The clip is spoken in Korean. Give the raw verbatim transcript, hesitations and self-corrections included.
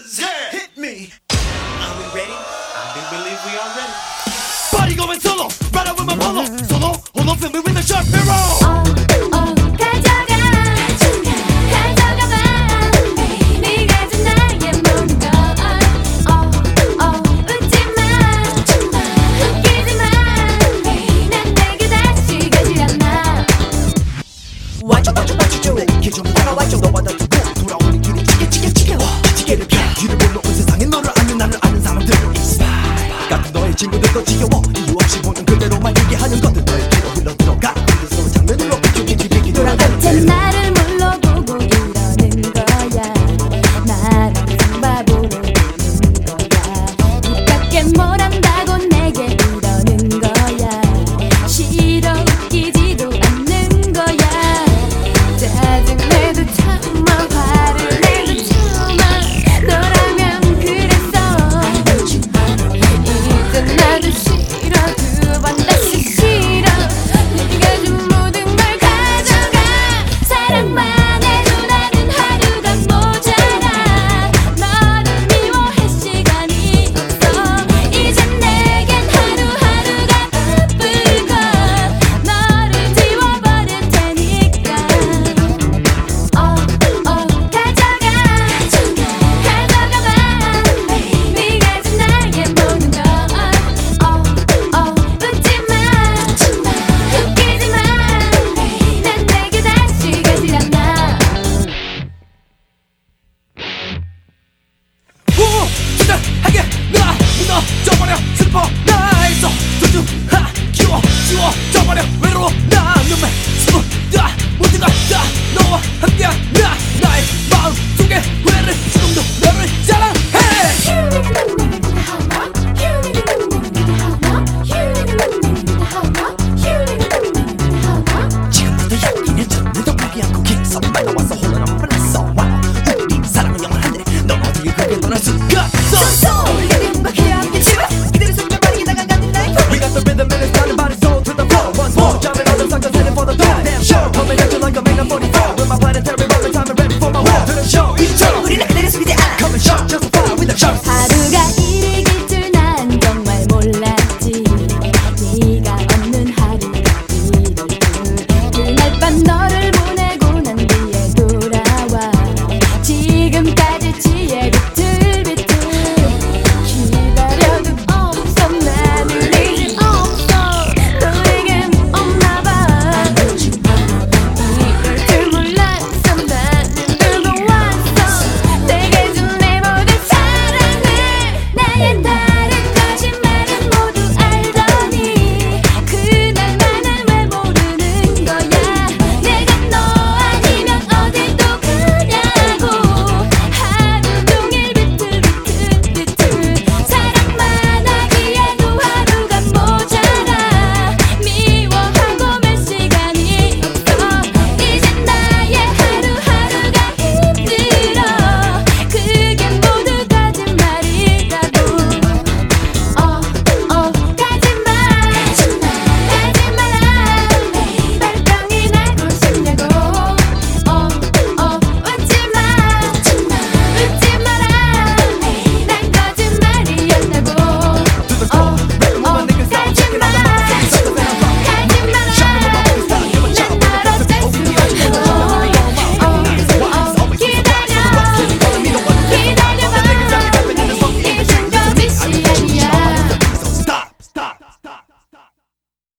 is here. Hit me. Are we ready? I do believe we are ready. Body going solo, right out with my polo. Solo, hold on, film me with a sharp mirror. 어, 어, 가져가, 가져가봐. 네가 준 나의 모든 걸. 어, 어, 웃지마, 웃기지마. 난 내게 다시 가지 않아. 와줘 와줘 와줘 내게 좀 다가와줘 너와 나 두고 돌아오는 길이 지게 지게 지겨워 지게를 펴 뒤를 보러 온 세상에 너를 아는 나를 아는 사람들 같은 너의 친구들도 지겨워